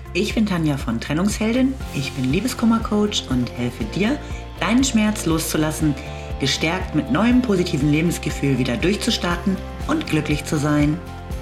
Ich bin Tanja von Trennungsheldin, ich bin Liebeskummer-Coach und helfe dir, deinen Schmerz loszulassen, gestärkt mit neuem positiven Lebensgefühl wieder durchzustarten und glücklich zu sein.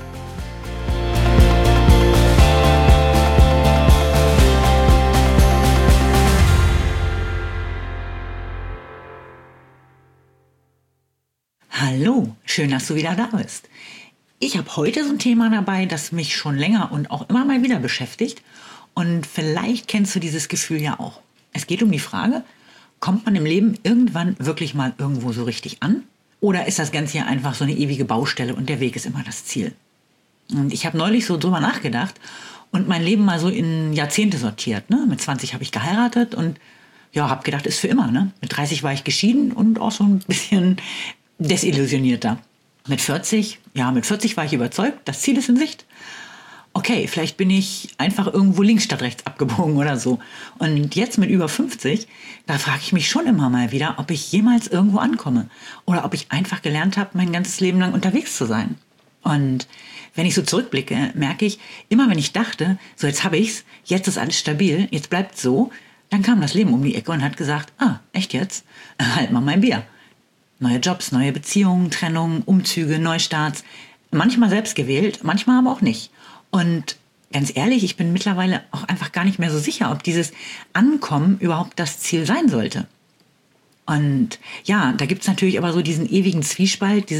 Hallo, schön, dass du wieder da bist. Ich habe heute so ein Thema dabei, das mich schon länger und auch immer mal wieder beschäftigt. Und vielleicht kennst du dieses Gefühl ja auch. Es geht um die Frage, kommt man im Leben irgendwann wirklich mal irgendwo so richtig an? Oder ist das Ganze ja einfach so eine ewige Baustelle und der Weg ist immer das Ziel? Und ich habe neulich so drüber nachgedacht und mein Leben mal so in Jahrzehnte sortiert. Ne? Mit 20 habe ich geheiratet und ja, habe gedacht, ist für immer. Ne? Mit 30 war ich geschieden und auch so ein bisschen desillusionierter. Mit 40 war ich überzeugt, das Ziel ist in Sicht. Okay, vielleicht bin ich einfach irgendwo links statt rechts abgebogen oder so. Und jetzt mit über 50, da frage ich mich schon immer mal wieder, ob ich jemals irgendwo ankomme. Oder ob ich einfach gelernt habe, mein ganzes Leben lang unterwegs zu sein. Und wenn ich so zurückblicke, merke ich, immer wenn ich dachte, so jetzt habe ich's, jetzt ist alles stabil, jetzt bleibt's so, dann kam das Leben um die Ecke und hat gesagt, echt jetzt? Halt mal mein Bier. Neue Jobs, neue Beziehungen, Trennungen, Umzüge, Neustarts. Manchmal selbst gewählt, manchmal aber auch nicht. Und ganz ehrlich, ich bin mittlerweile auch einfach gar nicht mehr so sicher, ob dieses Ankommen überhaupt das Ziel sein sollte. Und ja, da gibt's natürlich aber so diesen ewigen Zwiespalt,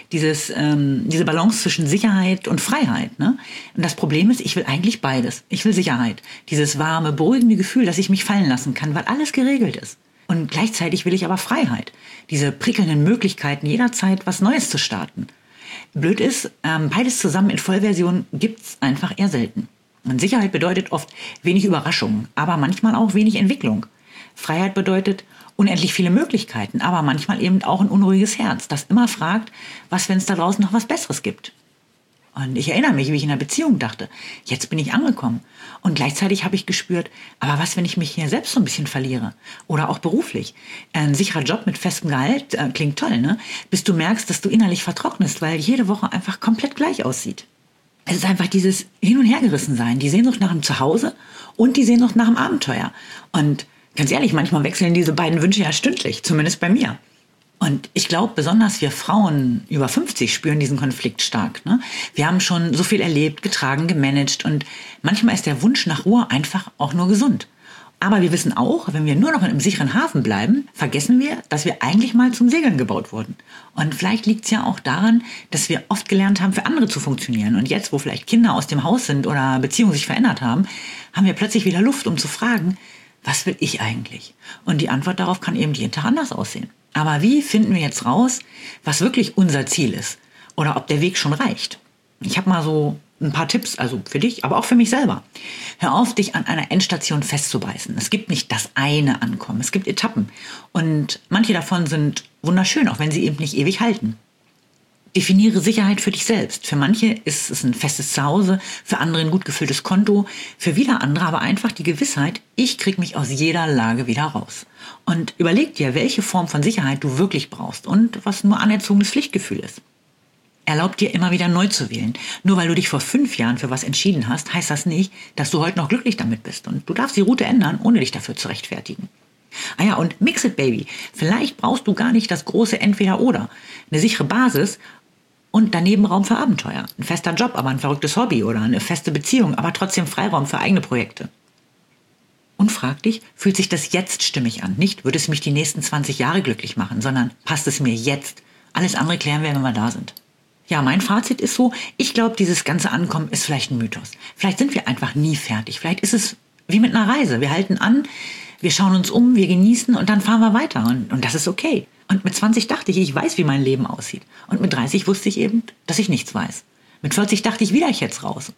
diese Balance zwischen Sicherheit und Freiheit. Ne? Und das Problem ist, ich will eigentlich beides. Ich will Sicherheit, dieses warme, beruhigende Gefühl, dass ich mich fallen lassen kann, weil alles geregelt ist. Und gleichzeitig will ich aber Freiheit, diese prickelnden Möglichkeiten, jederzeit was Neues zu starten. Blöd ist, beides zusammen in Vollversion gibt's einfach eher selten. Und Sicherheit bedeutet oft wenig Überraschungen, aber manchmal auch wenig Entwicklung. Freiheit bedeutet unendlich viele Möglichkeiten, aber manchmal eben auch ein unruhiges Herz, das immer fragt, was, wenn es da draußen noch was Besseres gibt. Und ich erinnere mich, wie ich in einer Beziehung dachte, jetzt bin ich angekommen. Und gleichzeitig habe ich gespürt, aber was, wenn ich mich hier selbst so ein bisschen verliere? Oder auch beruflich. Ein sicherer Job mit festem Gehalt klingt toll, ne? Bis du merkst, dass du innerlich vertrocknest, weil jede Woche einfach komplett gleich aussieht. Es ist einfach dieses Hin- und Hergerissensein, die Sehnsucht nach dem Zuhause und die Sehnsucht nach dem Abenteuer. Und ganz ehrlich, manchmal wechseln diese beiden Wünsche ja stündlich, zumindest bei mir. Und ich glaube, besonders wir Frauen über 50 spüren diesen Konflikt stark. Ne? Wir haben schon so viel erlebt, getragen, gemanagt und manchmal ist der Wunsch nach Ruhe einfach auch nur gesund. Aber wir wissen auch, wenn wir nur noch in einem sicheren Hafen bleiben, vergessen wir, dass wir eigentlich mal zum Segeln gebaut wurden. Und vielleicht liegt es ja auch daran, dass wir oft gelernt haben, für andere zu funktionieren. Und jetzt, wo vielleicht Kinder aus dem Haus sind oder Beziehungen sich verändert haben, haben wir plötzlich wieder Luft, um zu fragen, was will ich eigentlich? Und die Antwort darauf kann eben jeden Tag anders aussehen. Aber wie finden wir jetzt raus, was wirklich unser Ziel ist? Oder ob der Weg schon reicht? Ich habe mal so ein paar Tipps, also für dich, aber auch für mich selber. Hör auf, dich an einer Endstation festzubeißen. Es gibt nicht das eine Ankommen, es gibt Etappen. Und manche davon sind wunderschön, auch wenn sie eben nicht ewig halten. Definiere Sicherheit für dich selbst. Für manche ist es ein festes Zuhause, für andere ein gut gefülltes Konto, für wieder andere aber einfach die Gewissheit, ich krieg mich aus jeder Lage wieder raus. Und überleg dir, welche Form von Sicherheit du wirklich brauchst und was nur anerzogenes Pflichtgefühl ist. Erlaub dir immer wieder neu zu wählen. Nur weil du dich vor 5 Jahren für was entschieden hast, heißt das nicht, dass du heute noch glücklich damit bist. Und du darfst die Route ändern, ohne dich dafür zu rechtfertigen. Ah ja, und mix it, baby. Vielleicht brauchst du gar nicht das große Entweder-Oder. Eine sichere Basis und daneben Raum für Abenteuer. Ein fester Job, aber ein verrücktes Hobby oder eine feste Beziehung, aber trotzdem Freiraum für eigene Projekte. Und frag dich, fühlt sich das jetzt stimmig an? Nicht, würde es mich die nächsten 20 Jahre glücklich machen, sondern passt es mir jetzt? Alles andere klären wir, wenn wir da sind. Ja, mein Fazit ist so, ich glaube, dieses ganze Ankommen ist vielleicht ein Mythos. Vielleicht sind wir einfach nie fertig. Vielleicht ist es wie mit einer Reise. Wir halten an, wir schauen uns um, wir genießen und dann fahren wir weiter. Und das ist okay. Und mit 20 dachte ich weiß, wie mein Leben aussieht. Und mit 30 wusste ich eben, dass ich nichts weiß. Mit 40 dachte ich, wie ich jetzt raus.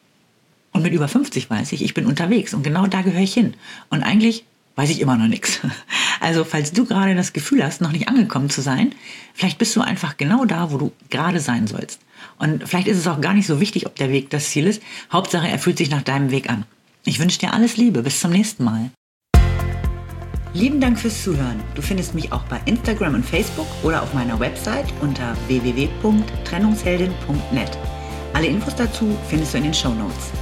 Und mit über 50 weiß ich bin unterwegs und genau da gehöre ich hin. Und eigentlich weiß ich immer noch nichts. Also falls du gerade das Gefühl hast, noch nicht angekommen zu sein, vielleicht bist du einfach genau da, wo du gerade sein sollst. Und vielleicht ist es auch gar nicht so wichtig, ob der Weg das Ziel ist. Hauptsache, er fühlt sich nach deinem Weg an. Ich wünsche dir alles Liebe. Bis zum nächsten Mal. Lieben Dank fürs Zuhören. Du findest mich auch bei Instagram und Facebook oder auf meiner Website unter www.trennungsheldin.net. Alle Infos dazu findest du in den Shownotes.